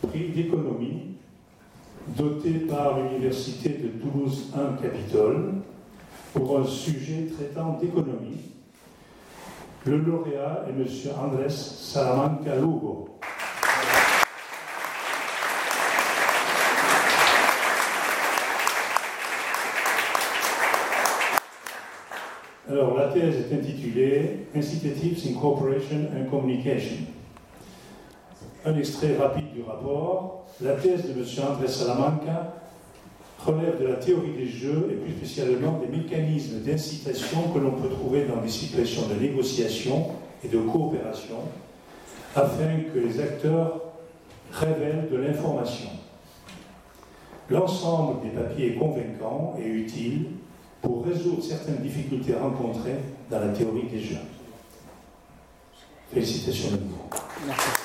prix d'économie doté par l'Université de Toulouse 1 Capitole pour un sujet traitant d'économie. Le lauréat est M. Andrés Salamanca Lugo. Alors, la thèse est intitulée Incentives in Cooperation and Communication. Un extrait rapide du rapport. La thèse de M. Andrés Salamanca relève de la théorie des jeux et plus spécialement des mécanismes d'incitation que l'on peut trouver dans des situations de négociation et de coopération afin que les acteurs révèlent de l'information. L'ensemble des papiers est convaincant et utile pour résoudre certaines difficultés rencontrées dans la théorie des jeux. Félicitations de nouveau. Merci.